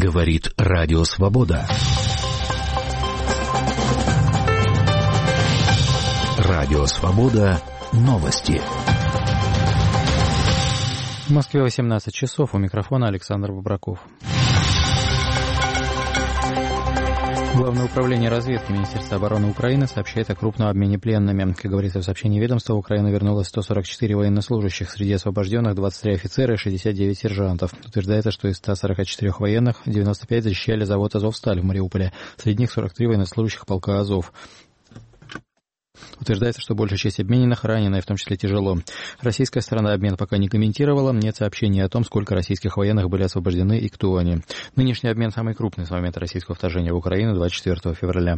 Говорит Радио Свобода. Радио Свобода. Новости. В Москве 18 часов. У микрофона Александр Бобраков. Главное управление разведки Министерства обороны Украины сообщает о крупном обмене пленными. Как говорится в сообщении ведомства, Украина вернула 144 военнослужащих. Среди освобожденных 23 офицера и 69 сержантов. Утверждается, что из 144 военных 95 защищали завод «Азовсталь» в Мариуполе. Среди них 43 военнослужащих полка «Азов». Утверждается, что большая часть обмененных ранены, в том числе тяжело. Российская сторона обмен пока не комментировала. Нет сообщений о том, сколько российских военных были освобождены и кто они. Нынешний обмен самый крупный с момента российского вторжения в Украину 24 февраля.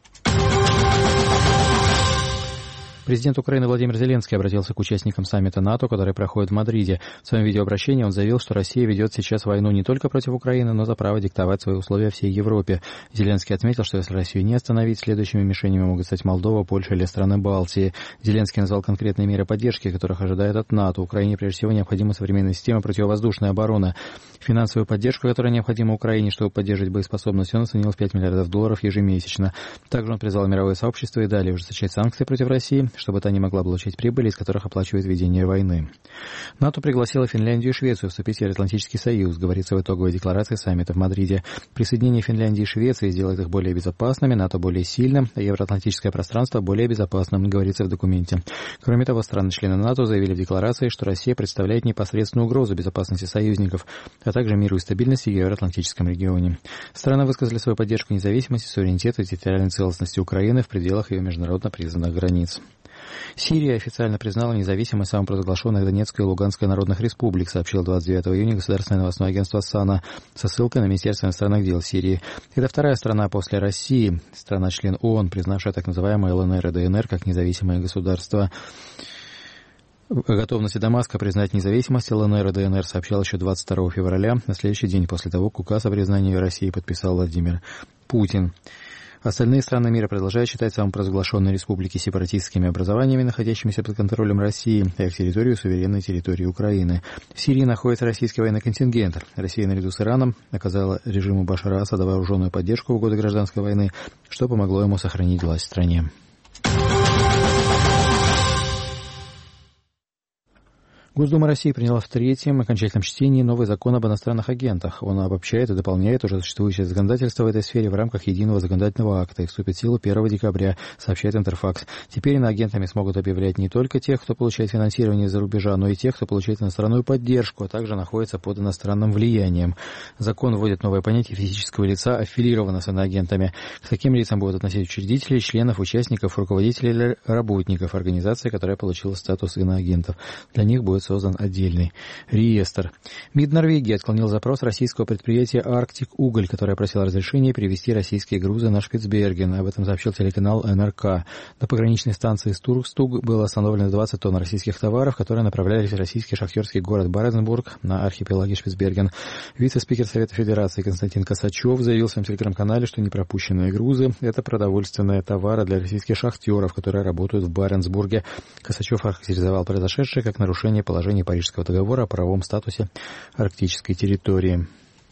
Президент Украины Владимир Зеленский обратился к участникам саммита НАТО, который проходит в Мадриде. В своем видеообращении он заявил, что Россия ведет сейчас войну не только против Украины, но за право диктовать свои условия всей Европе. Зеленский отметил, что если Россию не остановить, следующими мишенями могут стать Молдова, Польша или страны Балтии. Зеленский назвал конкретные меры поддержки, которых ожидает от НАТО. Украине прежде всего необходима современная система противовоздушной обороны. Финансовую поддержку, которая необходима Украине, чтобы поддерживать боеспособность, он оценил в $5 миллиардов ежемесячно. Также он призвал мировое сообщество и далее ужесточать санкции против России, чтобы та не могла получать прибыли, из которых оплачивает ведение войны. НАТО пригласило Финляндию и Швецию вступить в Евроатлантический союз, говорится в итоговой декларации саммита в Мадриде. Присоединение Финляндии и Швеции сделает их более безопасными, НАТО более сильным, а евроатлантическое пространство более безопасным, говорится в документе. Кроме того, страны-члены НАТО заявили в декларации, что Россия представляет непосредственную угрозу безопасности союзников, а также миру и стабильности в евроатлантическом регионе. Страны высказали свою поддержку независимости, суверенитета и территориальной целостности Украины в пределах ее международно признанных границ. Сирия официально признала независимость самопровозглашенных Донецкой и Луганской народных республик, сообщил 29 июня государственное новостное агентство САНА со ссылкой на Министерство иностранных дел Сирии. Это вторая страна после России, страна-член ООН, признавшая так называемые ЛНР и ДНР как независимые государства. О готовности Дамаска признать независимость ЛНР и ДНР сообщал еще 22 февраля, на следующий день после того, как указ о признании России подписал Владимир Путин. Остальные страны мира продолжают считать самопровозглашенные республики сепаратистскими образованиями, находящимися под контролем России, а их территорию суверенной территорией Украины. В Сирии находится российский военный контингент. Россия наряду с Ираном оказала режиму Башара Асада вооруженную поддержку в годы гражданской войны, что помогло ему сохранить власть в стране. Госдума России приняла в третьем окончательном чтении новый закон об иностранных агентах. Он обобщает и дополняет уже существующее законодательство в этой сфере в рамках единого законодательного акта и вступит в силу 1 декабря, сообщает Интерфакс. Теперь иноагентами смогут объявлять не только тех, кто получает финансирование из-за рубежа, но и тех, кто получает иностранную поддержку, а также находится под иностранным влиянием. Закон вводит новое понятие физического лица, аффилированного с иноагентами. К таким лицам будут относить учредителей, членов, участников, руководителей или работников организации, которая получила статус иноагентов. Для них будет создан отдельный реестр. МИД Норвегии отклонил запрос российского предприятия «Арктик Уголь», которое просило разрешения перевезти российские грузы на Шпицберген. Об этом сообщил телеканал НРК. На пограничной станции Стургстуг было остановлено 20 тонн российских товаров, которые направлялись в российский шахтерский город Баренцбург на архипелаге Шпицберген. Вице-спикер Совета Федерации Константин Косачев заявил в своем телеграм-канале, что непропущенные грузы – это продовольственные товары для российских шахтеров, которые работают в Баренцбурге. Косачев охарактеризовал произошедшее как нарушение положения Парижского договора о правовом статусе арктической территории.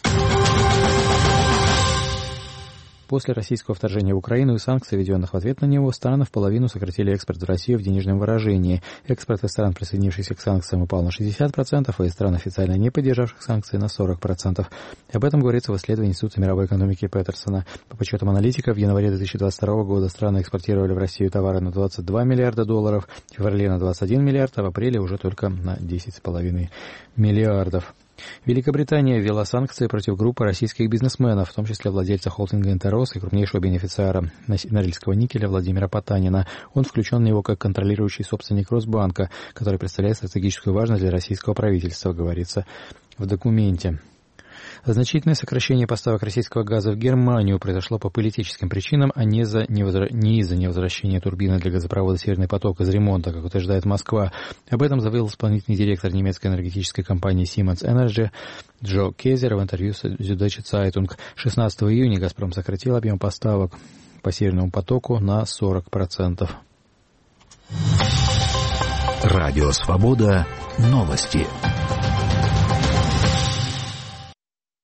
После российского вторжения в Украину и санкций, введенных в ответ на него, страны в половину сократили экспорт в Россию в денежном выражении. Экспорт из стран, присоединившихся к санкциям, упал на 60%, а из стран, официально не поддержавших санкции, на 40%. Об этом говорится в исследовании Института мировой экономики Петерсона. По подсчетам аналитиков, в январе 2022 года страны экспортировали в Россию товары на $22 миллиарда, в феврале на 21 миллиард, а в апреле уже только на 10,5 миллиардов. Великобритания ввела санкции против группы российских бизнесменов, в том числе владельца холдинга «Интеррос» и крупнейшего бенефициара Норильского никеля Владимира Потанина. Он включен в него как контролирующий собственник Росбанка, который представляет стратегическую важность для российского правительства, говорится в документе. Значительное сокращение поставок российского газа в Германию произошло по политическим причинам, а не из-за невозвращения турбины для газопровода «Северный поток» из ремонта, как утверждает Москва. Об этом заявил исполнительный директор немецкой энергетической компании Siemens Energy Джо Кезер в интервью с Süddeutsche Zeitung. 16 июня «Газпром» сократил объем поставок по «Северному потоку» на 40%. Радио «Свобода». Новости.